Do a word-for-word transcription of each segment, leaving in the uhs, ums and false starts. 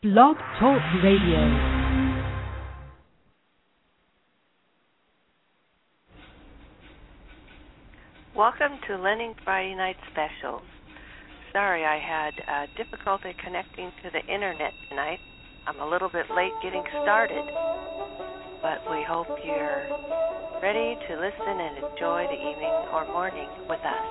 Blog Talk Radio. Welcome to Lenning Friday Night Specials. Sorry I had uh, difficulty connecting to the internet tonight. I'm a little bit late getting started, but we hope you're ready to listen and enjoy the evening or morning with us.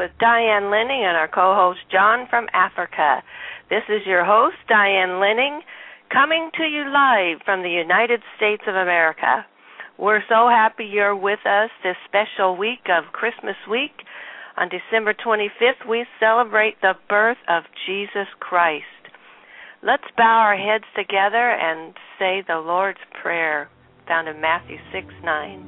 with Diane Linning and our co-host John from Africa. This is your host, Diane Linning, coming to you live from the United States of America. We're so happy you're with us this special week of Christmas week. On December twenty-fifth, we celebrate the birth of Jesus Christ. Let's bow our heads together and say the Lord's Prayer, found in Matthew six nine.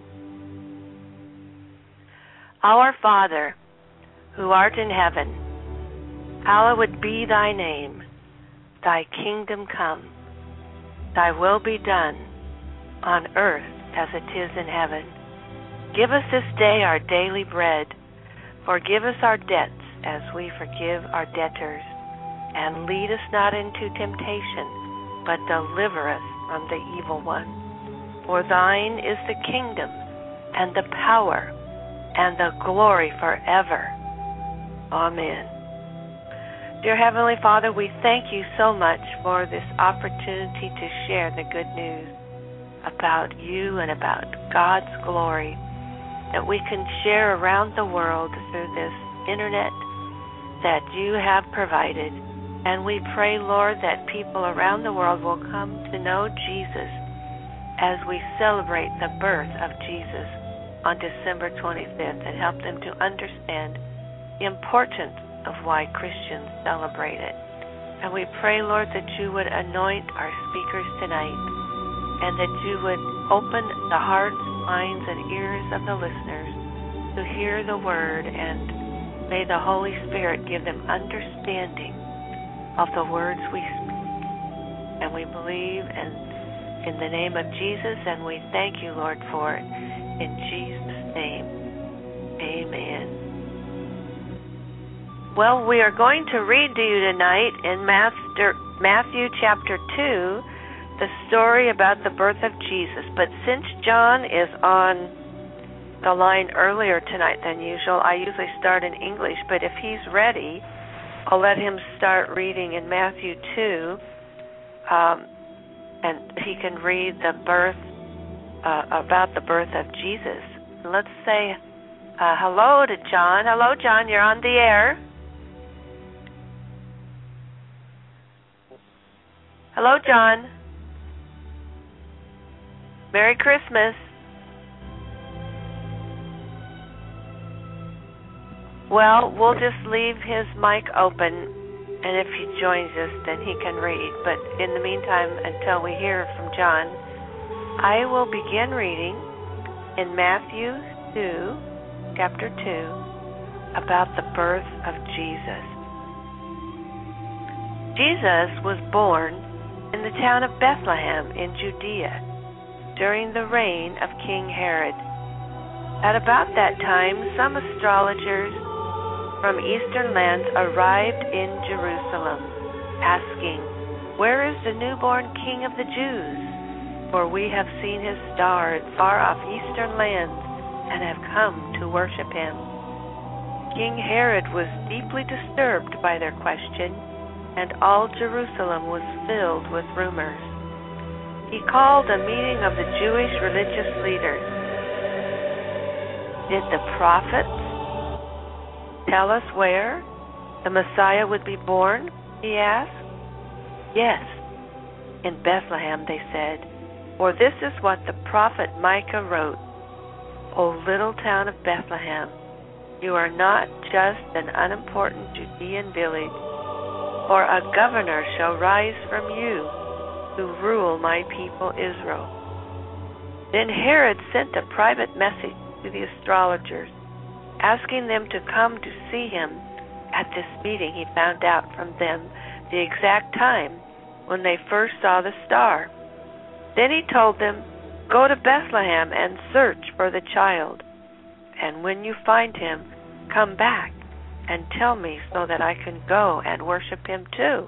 Our Father, who art in heaven, hallowed be thy name. Thy kingdom come. Thy will be done, on earth as it is in heaven. Give us this day our daily bread. Forgive us our debts as we forgive our debtors. And lead us not into temptation, but deliver us from the evil one. For thine is the kingdom, and the power, and the glory forever. Amen. Dear Heavenly Father, we thank you so much for this opportunity to share the good news about you and about God's glory that we can share around the world through this internet that you have provided. And we pray, Lord, that people around the world will come to know Jesus as we celebrate the birth of Jesus on December twenty-fifth and help them to understand the importance of why Christians celebrate it. And we pray, Lord, that you would anoint our speakers tonight and that you would open the hearts, minds, and ears of the listeners to hear the word, and may the Holy Spirit give them understanding of the words we speak. And we believe in, in the name of Jesus, and we thank you, Lord, for it. In Jesus' name, amen. Well, we are going to read to you tonight in Matthew chapter two, the story about the birth of Jesus. But since John is on the line earlier tonight than usual, I usually start in English, but if he's ready, I'll let him start reading in Matthew two, um, and he can read the birth, uh, about the birth of Jesus. Let's say uh, hello to John. Hello, John, you're on the air. Hello, John. Merry Christmas. Well, we'll just leave his mic open, and if he joins us, then he can read. But in the meantime, until we hear from John, I will begin reading in Matthew two, chapter two, about the birth of Jesus. Jesus was born in the town of Bethlehem in Judea during the reign of King Herod. At about that time, some astrologers from eastern lands arrived in Jerusalem, asking, "Where is the newborn King of the Jews? For we have seen his star in far-off eastern lands and have come to worship him." King Herod was deeply disturbed by their question, and all Jerusalem was filled with rumors. He called a meeting of the Jewish religious leaders. "Did the prophets tell us where the Messiah would be born?" he asked. "Yes, in Bethlehem," they said, "for this is what the prophet Micah wrote. O little town of Bethlehem, you are not just an unimportant Judean village, for a governor shall rise from you to rule my people Israel." Then Herod sent a private message to the astrologers, asking them to come to see him. At this meeting, he found out from them the exact time when they first saw the star. Then he told them, "Go to Bethlehem and search for the child. And when you find him, come back and tell me so that I can go and worship him too."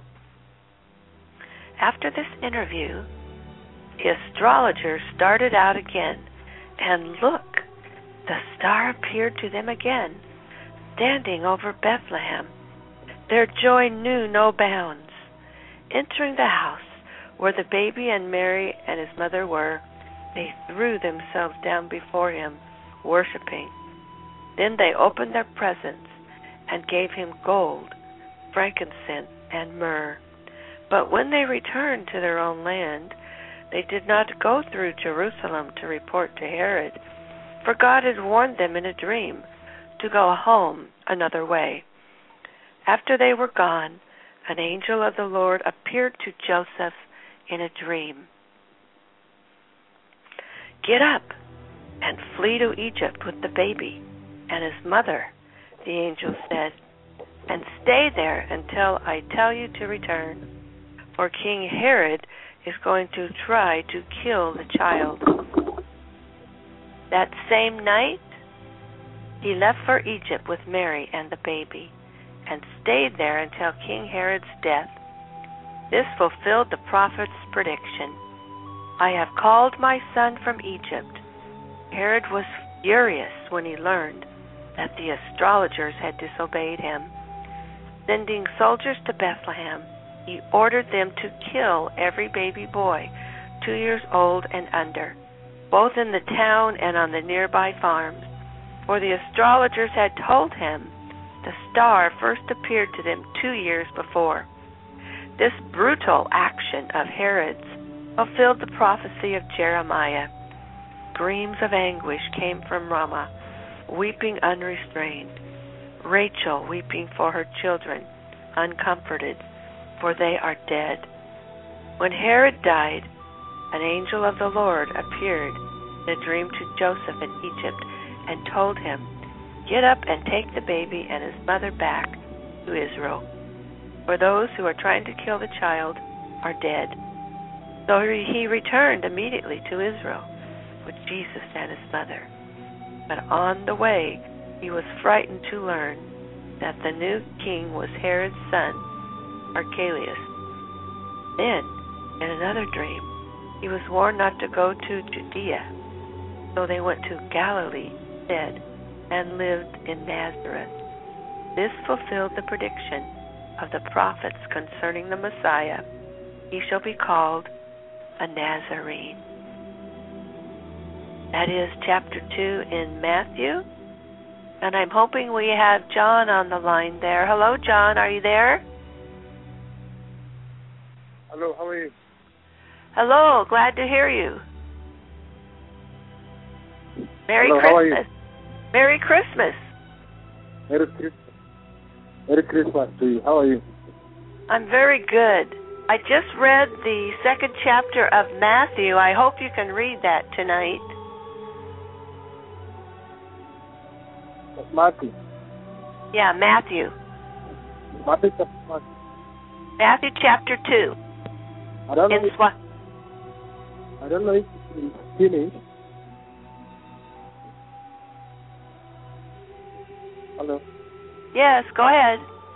After this interview, the astrologers started out again, and look, the star appeared to them again, standing over Bethlehem. Their joy knew no bounds. Entering the house where the baby and Mary and his mother were, they threw themselves down before him, worshiping. Then they opened their presents and gave him gold, frankincense, and myrrh. But when they returned to their own land, they did not go through Jerusalem to report to Herod, for God had warned them in a dream to go home another way. After they were gone, an angel of the Lord appeared to Joseph in a dream. "Get up and flee to Egypt with the baby and his mother," the angel said, "and stay there until I tell you to return, for King Herod is going to try to kill the child." That same night, he left for Egypt with Mary and the baby, and stayed there until King Herod's death. This fulfilled the prophet's prediction. "I have called my son from Egypt." Herod was furious when he learned that the astrologers had disobeyed him. Sending soldiers to Bethlehem, he ordered them to kill every baby boy, two years old and under, both in the town and on the nearby farms, for the astrologers had told him the star first appeared to them two years before. This brutal action of Herod's fulfilled the prophecy of Jeremiah. Screams of anguish came from Ramah, weeping unrestrained, Rachel weeping for her children, uncomforted, for they are dead. When Herod died, an angel of the Lord appeared in a dream to Joseph in Egypt and told him, "Get up and take the baby and his mother back to Israel, for those who are trying to kill the child are dead." So he returned immediately to Israel with Jesus and his mother. But on the way, he was frightened to learn that the new king was Herod's son, Archelaus. Then, in another dream, he was warned not to go to Judea. So they went to Galilee instead and lived in Nazareth. This fulfilled the prediction of the prophets concerning the Messiah. He shall be called a Nazarene. That is chapter two in Matthew. And I'm hoping we have John on the line there. Hello, John. Are you there? Hello, how are you? Hello. Glad to hear you. Merry Hello, Christmas. how are you? Merry Christmas. Merry Christmas. Merry Christmas to you. How are you? I'm very good. I just read the second chapter of Matthew. I hope you can read that tonight. Matthew. Yeah, Matthew. Matthew chapter one. Matthew chapter two. I don't know. In If, Swa- I don't know if it's finished. Hello. yes, go ahead.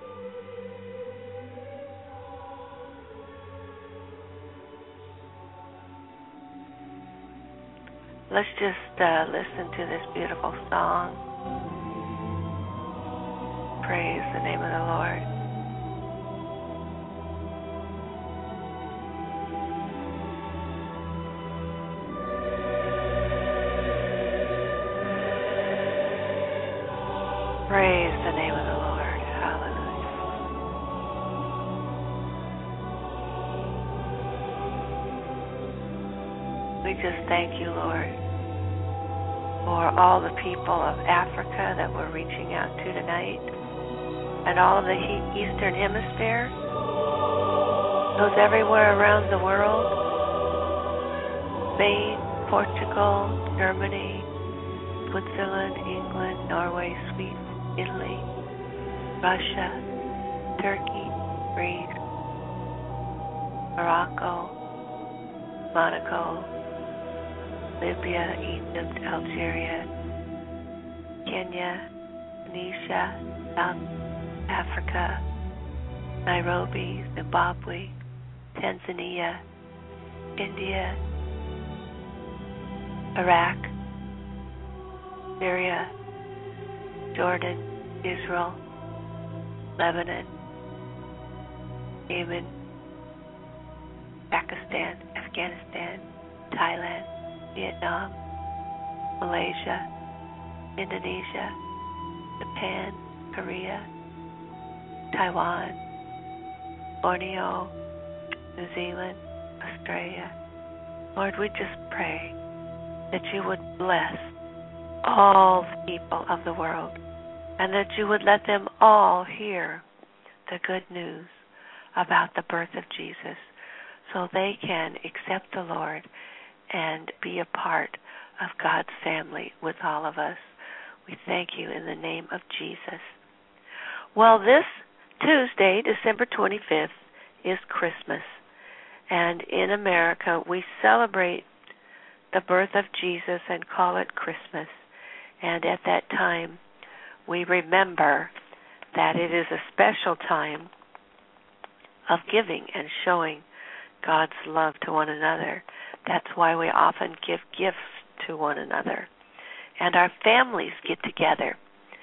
Let's just uh, listen to this beautiful song. Praise the name of the Lord. Praise the name of the Lord. Hallelujah. We just thank you, Lord, for all the people of Africa that we're reaching out to tonight, and all of the he- Eastern Hemisphere, those everywhere around the world, Spain, Portugal, Germany, Switzerland, England, Norway, Sweden, Italy, Russia, Turkey, Greece, Morocco, Monaco, Libya, Egypt, Algeria, Kenya, Tunisia, South Africa, Nairobi, Zimbabwe, Tanzania, India, Iraq, Syria, Jordan, Israel, Lebanon, Yemen, Pakistan, Afghanistan, Thailand, Vietnam, Malaysia, Indonesia, Japan, Korea, Taiwan, Borneo, New Zealand, Australia. Lord, we just pray that you would bless all the people of the world and that you would let them all hear the good news about the birth of Jesus so they can accept the Lord and be a part of God's family with all of us. We thank you in the name of Jesus. Well, this Tuesday, December twenty-fifth, is Christmas. And in America, we celebrate the birth of Jesus and call it Christmas. And at that time, we remember that it is a special time of giving and showing God's love to one another. That's why we often give gifts to one another. And our families get together.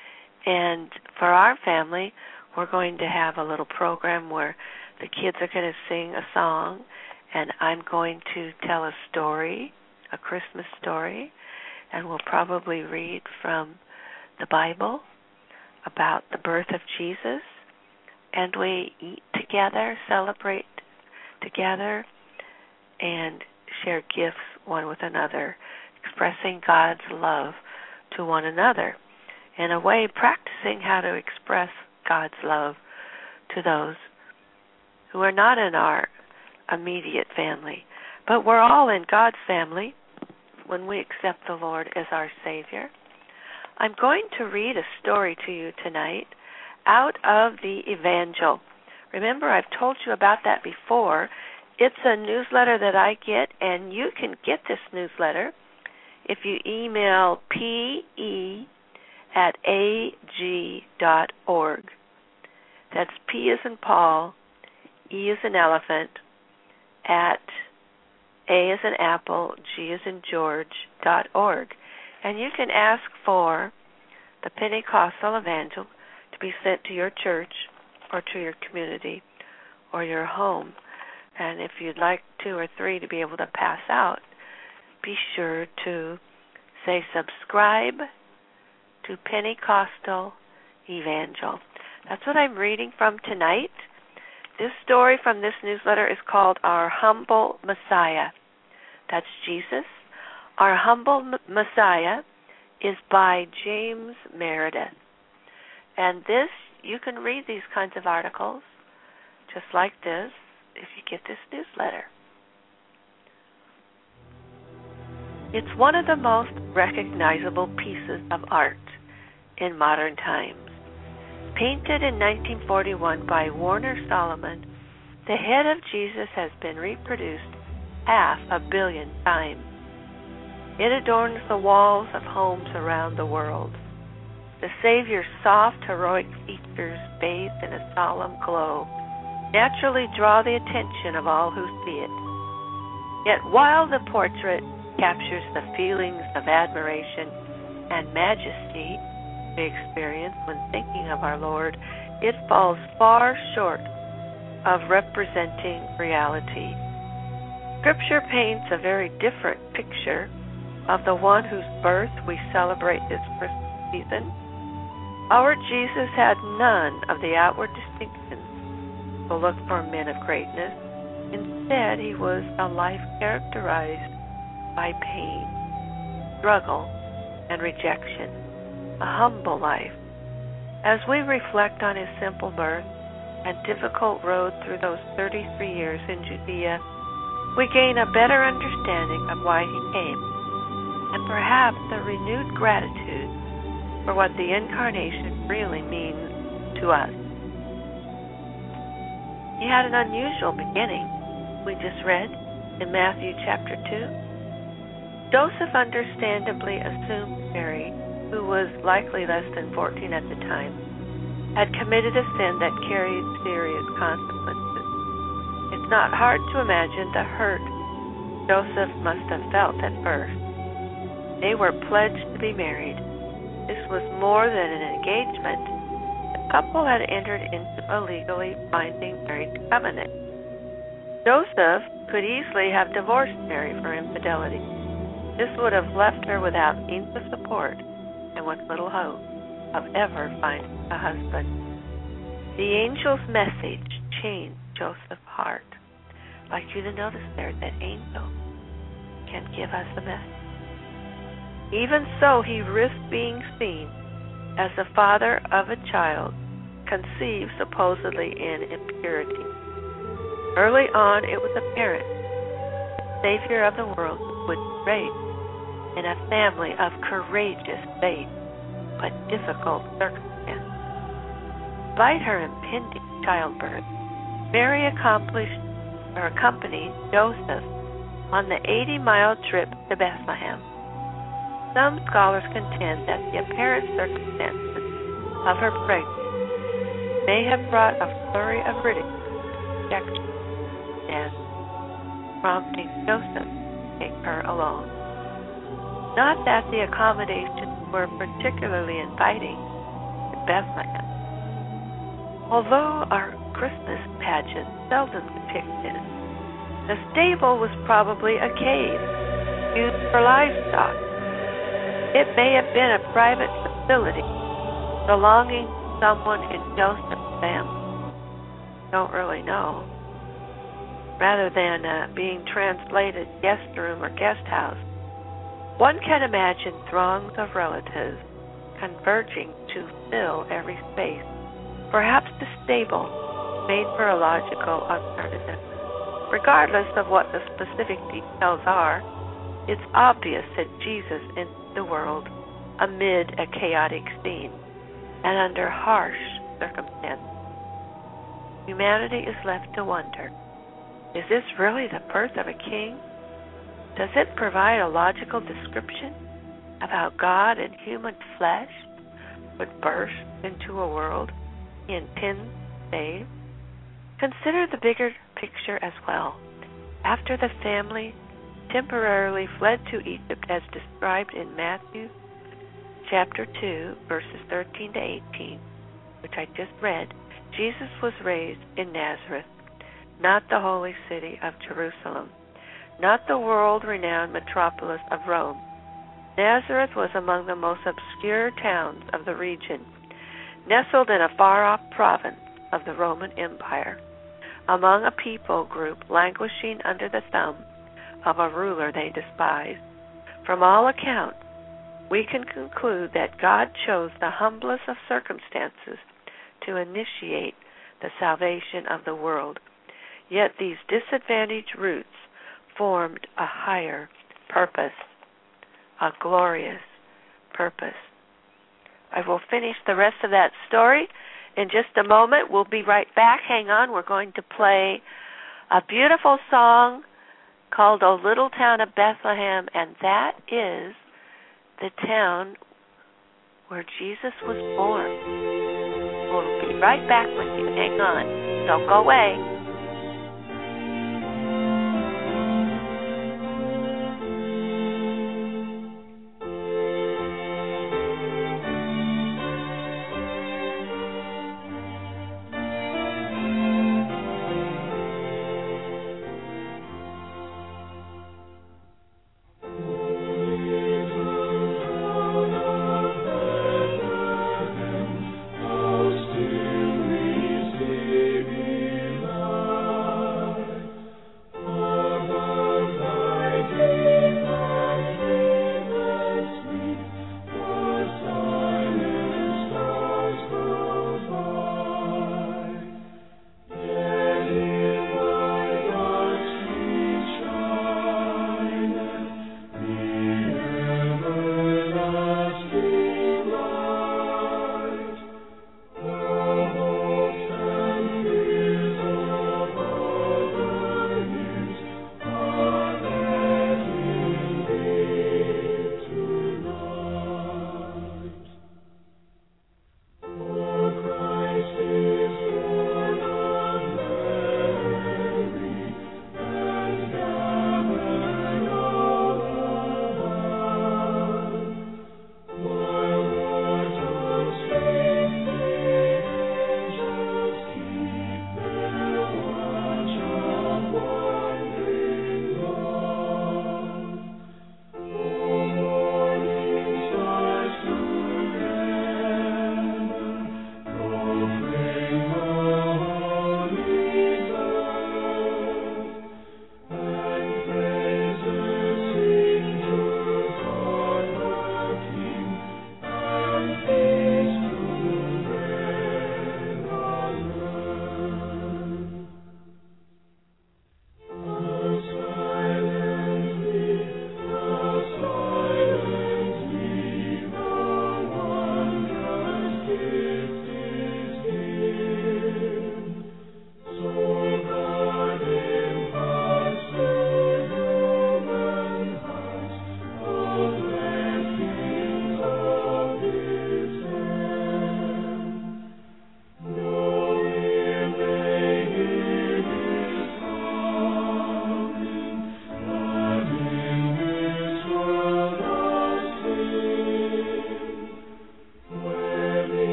And for our family, we're going to have a little program where the kids are going to sing a song, and I'm going to tell a story, a Christmas story, and we'll probably read from the Bible about the birth of Jesus. And we eat together, celebrate together, and share gifts one with another, expressing God's love to one another. In a way, practicing how to express God's love to those who are not in our immediate family. But we're all in God's family when we accept the Lord as our Savior. I'm going to read a story to you tonight out of the Evangel. Remember, I've told you about that before. It's a newsletter that I get, and you can get this newsletter if you email pe at ag dot org. That's P as in Paul, E as in elephant, at A as in apple, G as in George, dot org. And you can ask for the Pentecostal Evangel to be sent to your church or to your community or your home. And if you'd like two or three to be able to pass out, be sure to say subscribe to Pentecostal Evangel. That's what I'm reading from tonight. This story from this newsletter is called Our Humble Messiah. That's Jesus. Our Humble M- Messiah is by James Meredith. And this, you can read these kinds of articles just like this if you get this newsletter. It's one of the most recognizable pieces of art in modern times. Painted in nineteen forty-one by Warner Solomon, the head of Jesus has been reproduced half a billion times. It adorns the walls of homes around the world. The Savior's soft, heroic features, bathed in a solemn glow, naturally draw the attention of all who see it. Yet while the portrait captures the feelings of admiration and majesty we experience when thinking of our Lord, it falls far short of representing reality. Scripture paints a very different picture of the one whose birth we celebrate this Christmas season. Our Jesus had none of the outward distinctions to look for men of greatness. Instead, he was a life characterized by pain, struggle, and rejection, a humble life. As we reflect on his simple birth and difficult road through those thirty-three years in Judea, we gain a better understanding of why he came, and perhaps a renewed gratitude for what the incarnation really means to us. He had an unusual beginning, we just read in Matthew chapter two. Joseph understandably assumed Mary, who was likely less than fourteen at the time, had committed a sin that carried serious consequences. It's not hard to imagine the hurt Joseph must have felt at first. They were pledged to be married. This was more than an engagement. The couple had entered into a legally binding marriage covenant. Joseph could easily have divorced Mary for infidelity. This would have left her without means of support and with little hope of ever finding a husband. The angel's message changed Joseph's heart. I'd like you to notice there that angel can give us a message. Even so, he risked being seen as the father of a child conceived supposedly in impurity. Early on, it was apparent the Savior of the world would be raised in a family of courageous faith, but difficult circumstances. Despite her impending childbirth, Mary accomplished or accompanied Joseph on the eighty-mile trip to Bethlehem. Some scholars contend that the apparent circumstances of her pregnancy may have brought a flurry of ridicule, rejection, and prompting Joseph to take her along. Not that the accommodations were particularly inviting to Bethlehem. Although our Christmas pageant seldom depicted it, the stable was probably a cave used for livestock. It may have been a private facility belonging to someone in Joseph's family. Don't really know. Rather than uh, being translated guest room or guest house, one can imagine throngs of relatives converging to fill every space. Perhaps the stable made for a logical alternative. Regardless of what the specific details are, it's obvious that Jesus entered the world amid a chaotic scene and under harsh circumstances. Humanity is left to wonder, is this really the birth of a king? Does it provide a logical description of how God in human flesh would burst into a world he intends to save? Consider the bigger picture as well. After the family temporarily fled to Egypt as described in Matthew chapter two, verses thirteen to eighteen, which I just read, Jesus was raised in Nazareth, not the holy city of Jerusalem, not the world-renowned metropolis of Rome. Nazareth was among the most obscure towns of the region, nestled in a far-off province of the Roman Empire, among a people group languishing under the thumb of a ruler they despised. From all accounts, we can conclude that God chose the humblest of circumstances to initiate the salvation of the world. Yet these disadvantaged roots formed a higher purpose, a glorious purpose. I will finish the rest of that story in just a moment. We'll be right back. Hang on. We're going to play a beautiful song called O Little Town of Bethlehem, and that is the town where Jesus was born. We'll be right back with you. Hang on. Don't go away. Still we see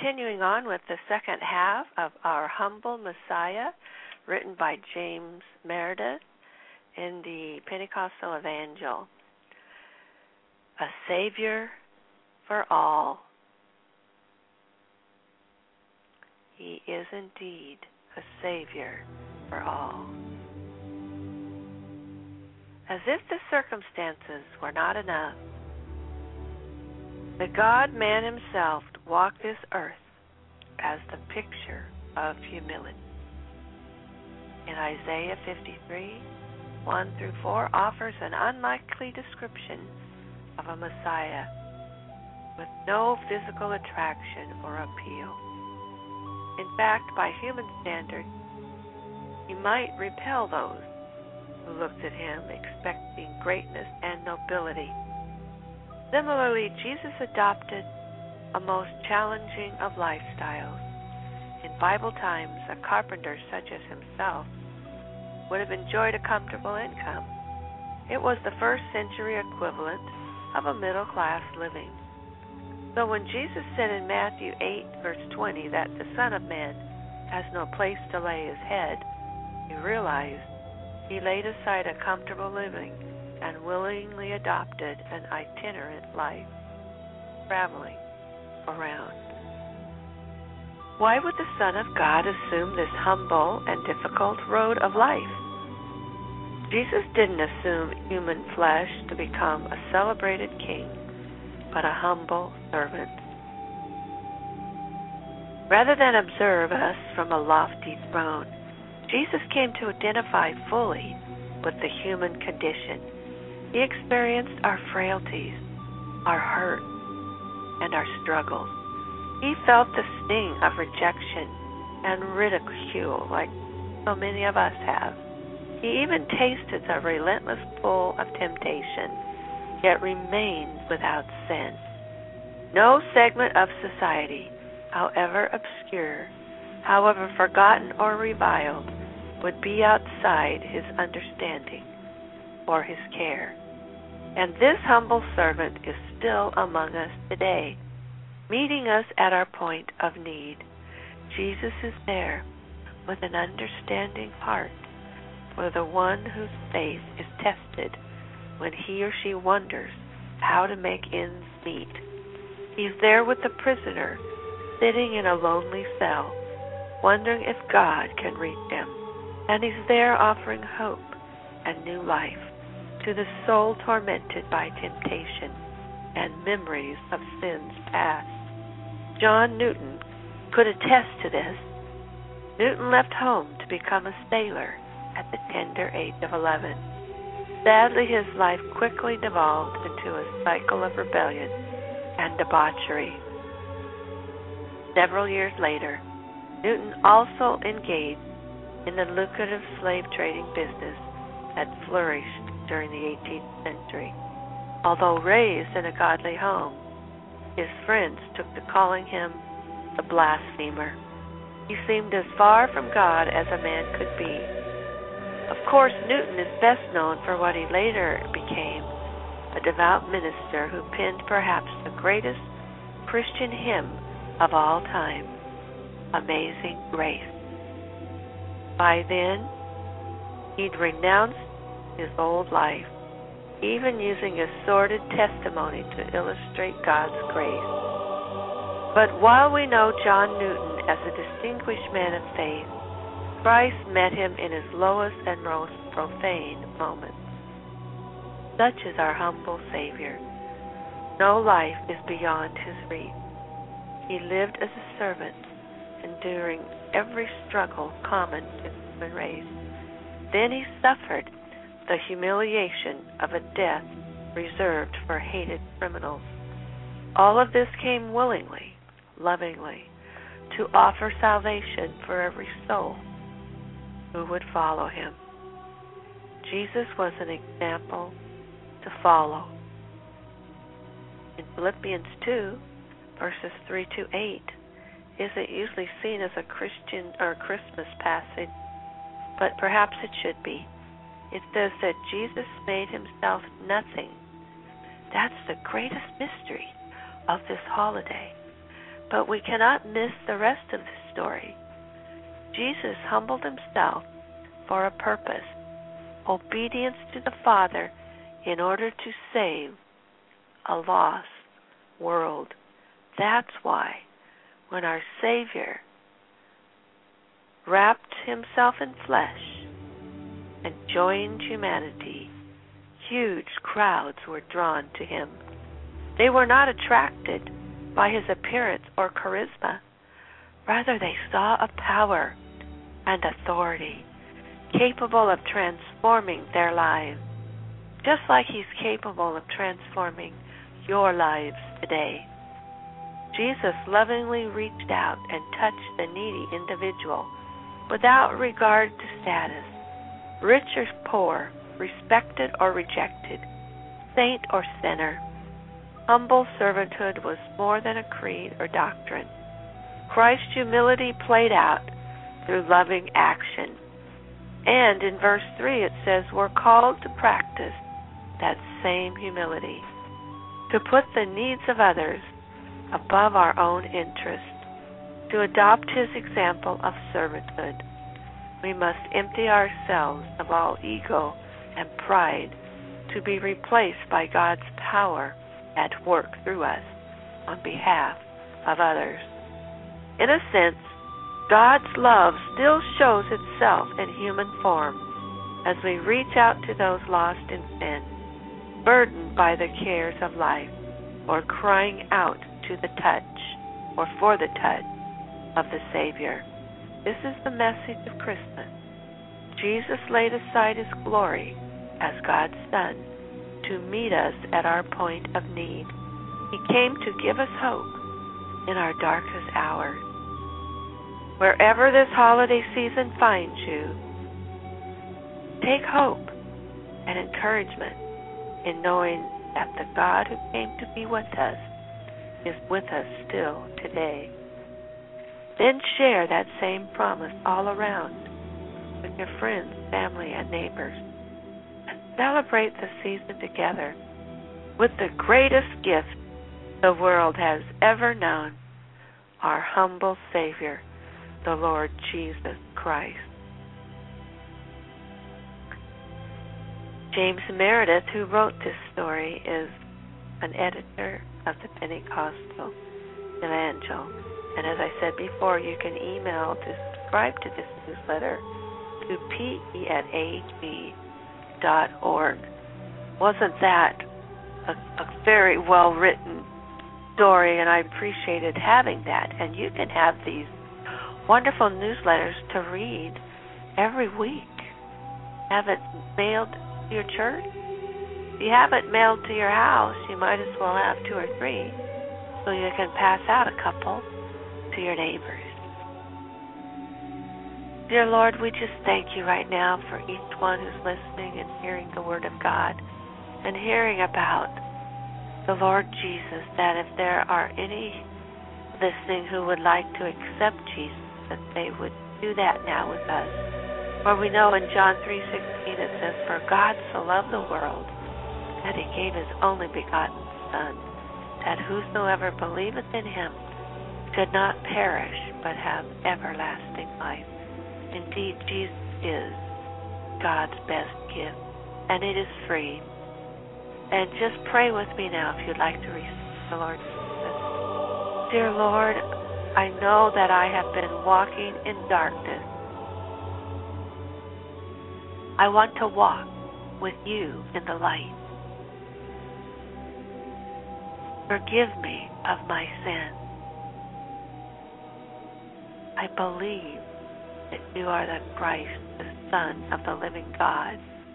continuing on with the second half of Our Humble Messiah, written by James Meredith in the Pentecostal Evangel. A Savior for all. He is indeed a Savior for all. As if the circumstances were not enough, the God-man himself walked this earth as the picture of humility. In Isaiah fifty-three, one through four offers an unlikely description of a Messiah with no physical attraction or appeal. In fact, by human standards, he might repel those who looked at him expecting greatness and nobility. Similarly, Jesus adopted a most challenging of lifestyles. In Bible times, a carpenter such as himself would have enjoyed a comfortable income. It was the first century equivalent of a middle-class living. So when Jesus said in Matthew eight, verse twenty, that the Son of Man has no place to lay his head, he realized he laid aside a comfortable living and willingly adopted an itinerant life, traveling around. Why would the Son of God assume this humble and difficult road of life? Jesus didn't assume human flesh to become a celebrated king, but a humble servant. Rather than observe us from a lofty throne, Jesus came to identify fully with the human condition. He experienced our frailties, our hurt, and our struggles. He felt the sting of rejection and ridicule like so many of us have. He even tasted the relentless pull of temptation, yet remained without sin. No segment of society, however obscure, however forgotten or reviled, would be outside his understanding or his care. And this humble servant is still among us today, meeting us at our point of need. Jesus is there with an understanding heart for the one whose faith is tested when he or she wonders how to make ends meet. He's there with the prisoner sitting in a lonely cell, wondering if God can reach him. And he's there offering hope and new life to the soul tormented by temptation and memories of sins past. John Newton could attest to this. Newton left home to become a sailor at the tender age of eleven. Sadly, his life quickly devolved into a cycle of rebellion and debauchery. Several years later, Newton also engaged in the lucrative slave trading business that flourished during the eighteenth century. Although raised in a godly home, his friends took to calling him the blasphemer. He seemed as far from God as a man could be. Of course, Newton is best known for what he later became, a devout minister who penned perhaps the greatest Christian hymn of all time, Amazing Grace. By then, he'd renounced his old life, even using his sordid testimony to illustrate God's grace. But while we know John Newton as a distinguished man of faith, Christ met him in his lowest and most profane moments. Such is our humble Savior. No life is beyond his reach. He lived as a servant, enduring every struggle common to the human race. Then he suffered the humiliation of a death reserved for hated criminals. All of this came willingly, lovingly, to offer salvation for every soul who would follow him. Jesus was an example to follow. In Philippians two, verses three to eight, isn't usually seen as a Christian or Christmas passage, but perhaps it should be. It says that Jesus made himself nothing. That's the greatest mystery of this holiday. But we cannot miss the rest of the story. Jesus humbled himself for a purpose, obedience to the Father in order to save a lost world. That's why when our Savior wrapped himself in flesh and joined humanity, huge crowds were drawn to him. They were not attracted by his appearance or charisma. Rather, they saw a power and authority capable of transforming their lives, just like he's capable of transforming your lives today. Jesus lovingly reached out and touched the needy individual without regard to status, rich or poor, respected or rejected, saint or sinner. Humble servanthood was more than a creed or doctrine. Christ's humility played out through loving action. And in verse three it says we're called to practice that same humility, to put the needs of others above our own interests, to adopt his example of servanthood. We must empty ourselves of all ego and pride to be replaced by God's power at work through us on behalf of others. In a sense, God's love still shows itself in human form as we reach out to those lost in sin, burdened by the cares of life, or crying out to the touch or for the touch of the Savior. This is the message of Christmas. Jesus laid aside his glory as God's Son to meet us at our point of need. He came to give us hope in our darkest hours. Wherever this holiday season finds you, take hope and encouragement in knowing that the God who came to be with us is with us still today. Then share that same promise all around with your friends, family, and neighbors. And celebrate the season together with the greatest gift the world has ever known, our humble Savior, the Lord Jesus Christ. James Meredith, who wrote this story, is an editor of the Pentecostal Evangel. And as I said before, you can email to subscribe to this newsletter to p e at a h b dot org. Wasn't that a, a very well-written story, and I appreciated having that. And you can have these wonderful newsletters to read every week. Have it mailed to your church. If you have it mailed to your house, you might as well have two or three so you can pass out a couple to your neighbors. Dear Lord, we just thank you right now for each one who's listening and hearing the Word of God and hearing about the Lord Jesus, that if there are any listening who would like to accept Jesus, that they would do that now with us. For we know in John three sixteen it says, "For God so loved the world that he gave his only begotten Son, that whosoever believeth in him should not perish, but have everlasting life." Indeed, Jesus is God's best gift, and it is free. And just pray with me now if you'd like to receive the Lord Jesus. Dear Lord, I know that I have been walking in darkness. I want to walk with you in the light. Forgive me of my sin. I believe that you are the Christ, the Son of the living God.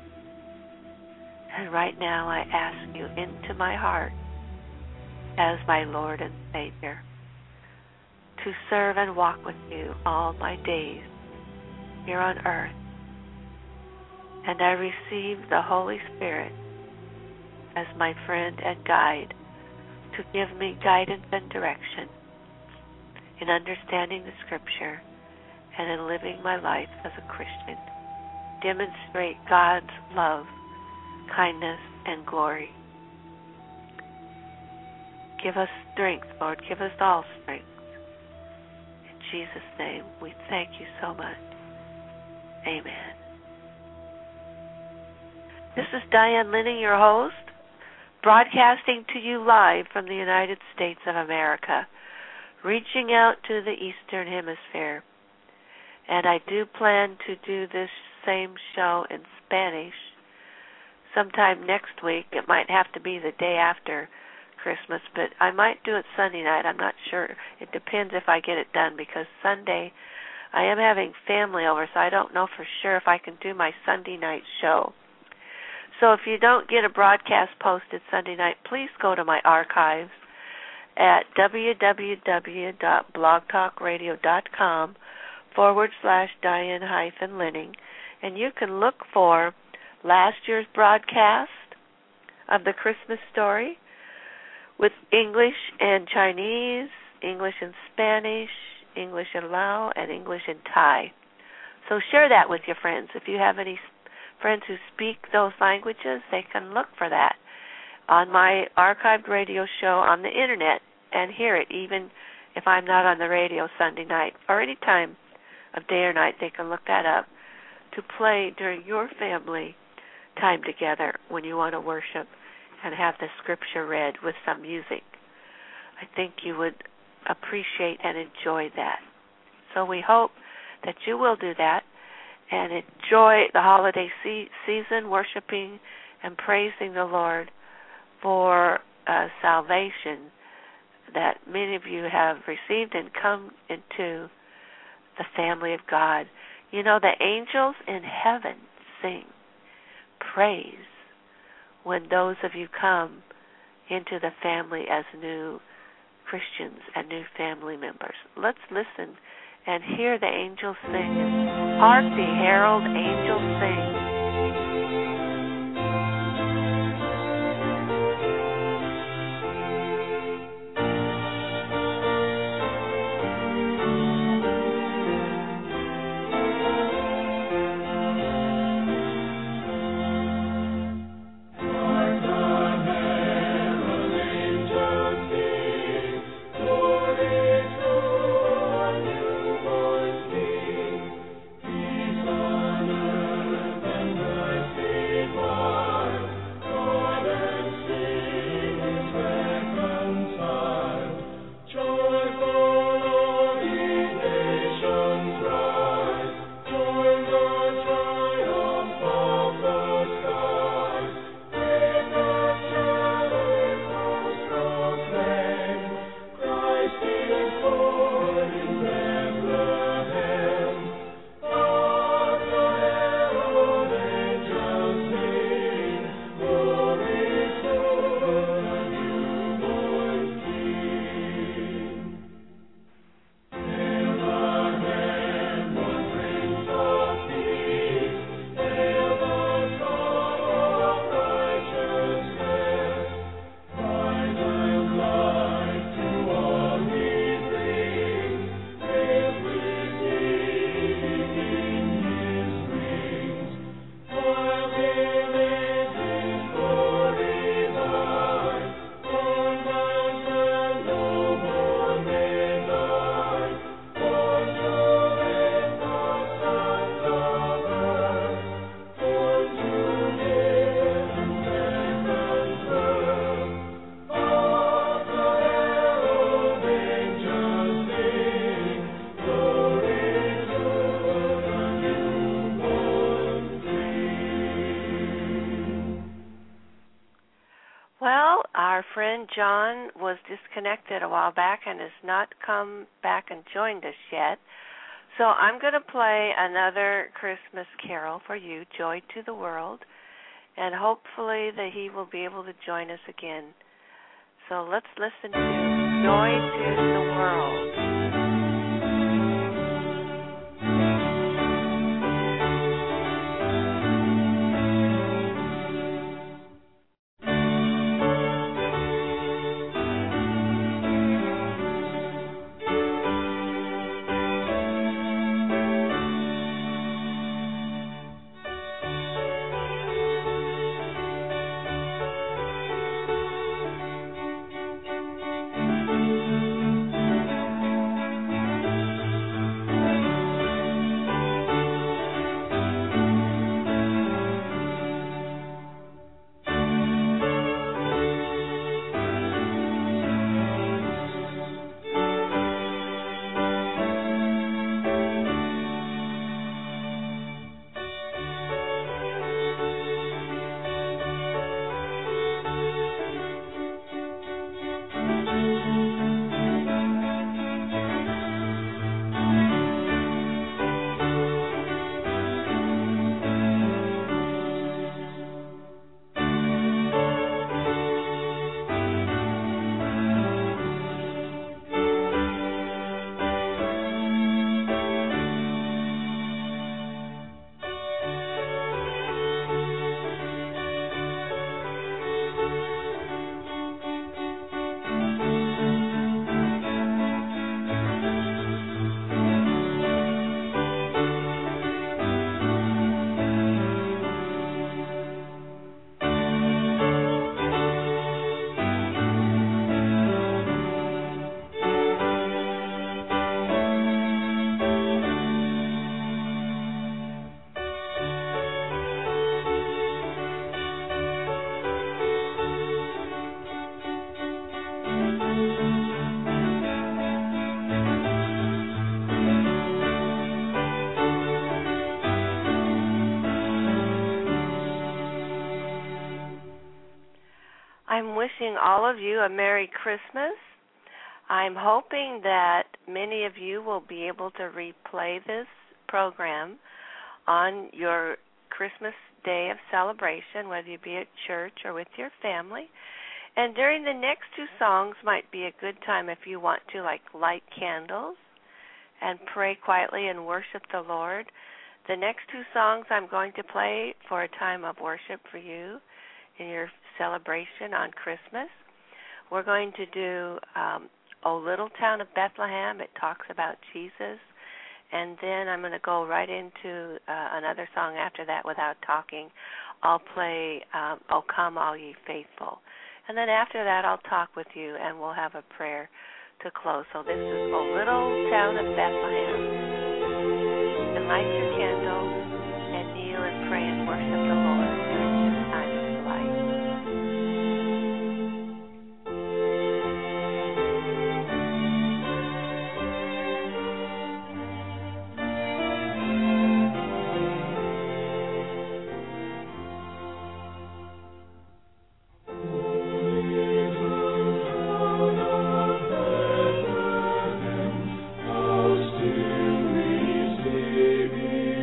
And right now I ask you into my heart as my Lord and Savior, to serve and walk with you all my days here on earth. And I receive the Holy Spirit as my friend and guide to give me guidance and direction in understanding the Scripture and in living my life as a Christian. Demonstrate God's love, kindness, and glory. Give us strength, Lord. Give us all strength Jesus' name, we thank you so much. Amen. This is Diane Linning, your host, broadcasting to you live from the United States of America, reaching out to the Eastern Hemisphere. And I do plan to do this same show in Spanish sometime next week. It might have to be the day after Christmas, but I might do it Sunday night. I'm not sure. It depends if I get it done, because Sunday I am having family over, so I don't know for sure if I can do my Sunday night show. So if you don't get a broadcast posted Sunday night, please go to my archives at www.blogtalkradio.com forward slash Diane hyphen Linning, and you can look for last year's broadcast of the Christmas story with English and Chinese, English and Spanish, English and Lao, and English and Thai. So share that with your friends. If you have any friends who speak those languages, they can look for that on my archived radio show on the Internet and hear it, even if I'm not on the radio Sunday night or any time of day or night. They can look that up to play during your family time together when you want to worship and have the scripture read with some music. I think you would appreciate and enjoy that. So we hope that you will do that and enjoy the holiday se- season, worshiping and praising the Lord for uh, salvation that many of you have received and come into the family of God. You know, the angels in heaven sing praise when those of you come into the family as new Christians and new family members. Let's listen and hear the angels sing. Hark the herald angels sing. Friend John was disconnected a while back and has not come back and joined us yet. So I'm going to play another Christmas carol for you, Joy to the World, and hopefully that he will be able to join us again. So let's listen to Joy to the World. I'm wishing all of you a Merry Christmas. I'm hoping that many of you will be able to replay this program on your Christmas day of celebration, whether you be at church or with your family. And during the next two songs might be a good time if you want to, like, light candles and pray quietly and worship the Lord. The next two songs I'm going to play for a time of worship for you in your celebration on Christmas. We're going to do um, O Little Town of Bethlehem. It talks about Jesus. And then I'm going to go right into uh, another song after that without talking. I'll play um, O Come All Ye Faithful. And then after that, I'll talk with you, and we'll have a prayer to close. So this is O Little Town of Bethlehem. And light your candle and kneel and pray and worship the Lord during this time of life. Still receive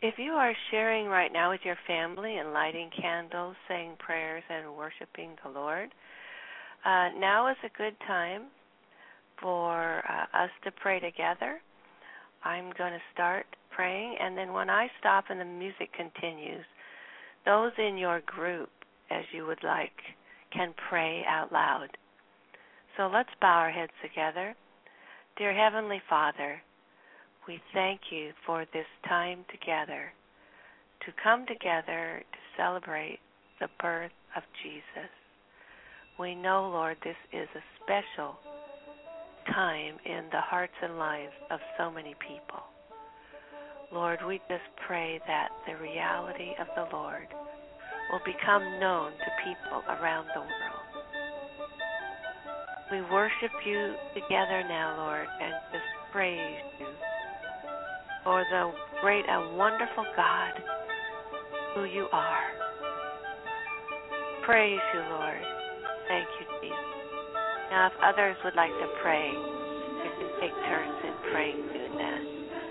If you are sharing right now with your family and lighting candles, saying prayers, and worshiping the Lord, uh, now is a good time for uh, us to pray together. I'm going to start praying, and then when I stop and the music continues, those in your group, as you would like, can pray out loud. So let's bow our heads together. Dear Heavenly Father, we thank you for this time together, to come together to celebrate the birth of Jesus. We know, Lord, this is a special time in the hearts and lives of so many people. Lord, we just pray that the reality of the Lord will become known to people around the world. We worship you together now, Lord, and just praise you for the great and wonderful God who you are. Praise you, Lord. Thank you, Jesus. Now, if others would like to pray, you can take turns in praying through that.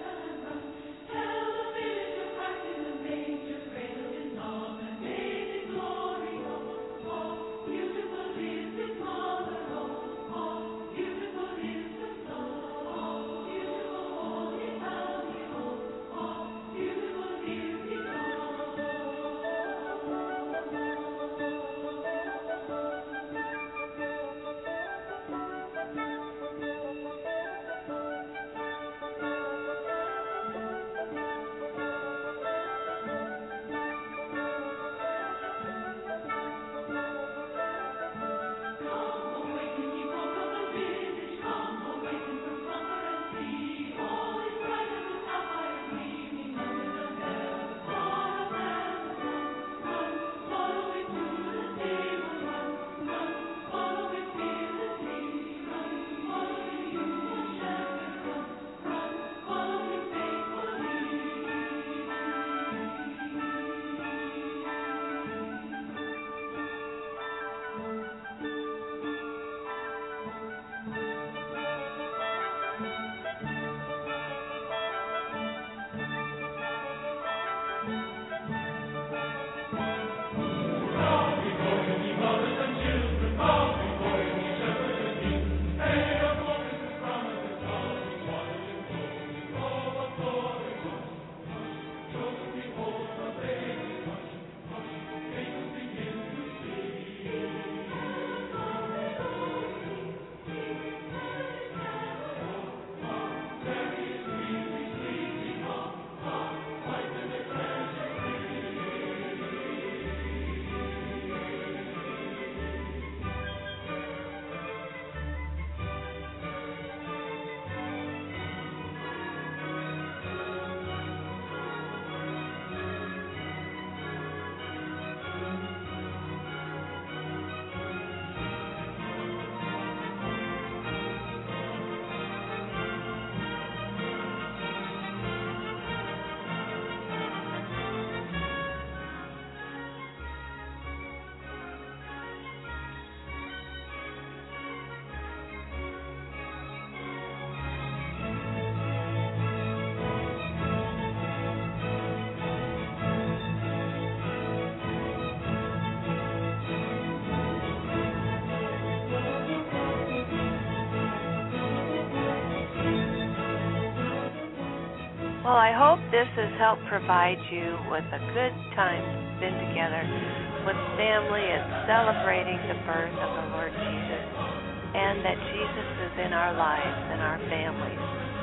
Well, I hope this has helped provide you with a good time to spend together with family and celebrating the birth of the Lord Jesus, and that Jesus is in our lives and our families.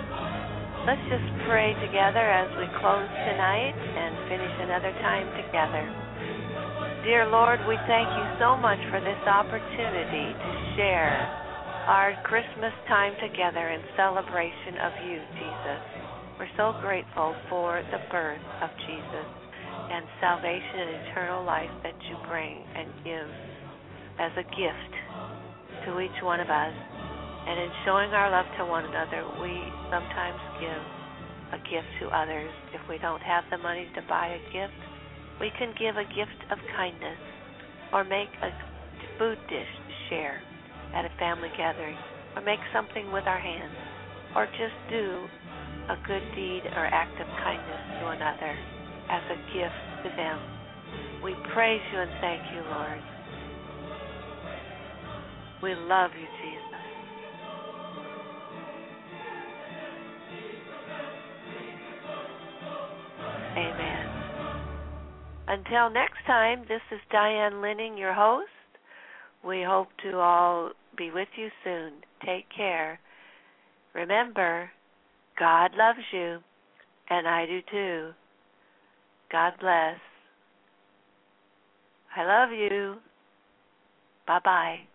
Let's just pray together as we close tonight and finish another time together. Dear Lord, we thank you so much for this opportunity to share our Christmas time together in celebration of you, Jesus. We're so grateful for the birth of Jesus and salvation and eternal life that you bring and give as a gift to each one of us. And in showing our love to one another, we sometimes give a gift to others. If we don't have the money to buy a gift, we can give a gift of kindness or make a food dish to share at a family gathering, or make something with our hands, or just do a good deed or act of kindness to another. as a gift to them. We praise you and thank you, Lord. We love you, Jesus. Amen. Until next time, this is Diane Linning, your host. We hope to all be with you soon. Take care. Remember, God loves you, and I do too. God bless. I love you. Bye-bye.